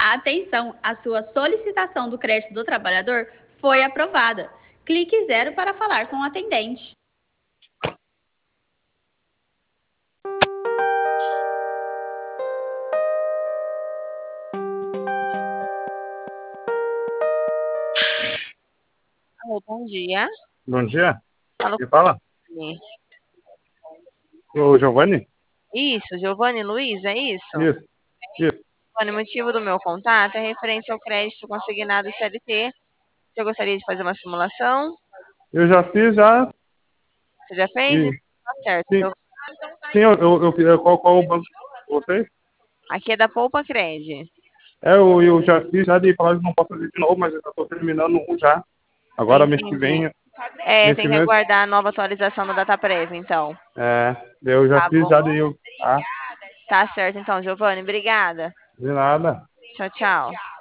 Atenção, a sua solicitação do crédito do trabalhador foi aprovada. Clique 0 para falar com o atendente. Alô, bom dia. Bom dia. Fala Quem fala? comigo. O Giovanni? Isso, Giovanni Luiz, é isso? Isso. Giovanni, o motivo do meu contato é referente ao crédito consignado CLT. Você gostaria de fazer uma simulação? Eu já fiz, já. Você já fez? E, Tá certo. sim, sim, eu fiz. Qual o banco de vocês? Aqui é da Poupa Cred. Eu já fiz, já de falar que não posso fazer de novo, mas eu já estou terminando um já. Agora, mês que Entendi. vem, Tem que mês, aguardar a nova atualização da DataPrev, então. eu já Tá fiz, bom? já de eu. Ah, Tá certo, então, Giovanni. Obrigada. de nada. Tchau, tchau.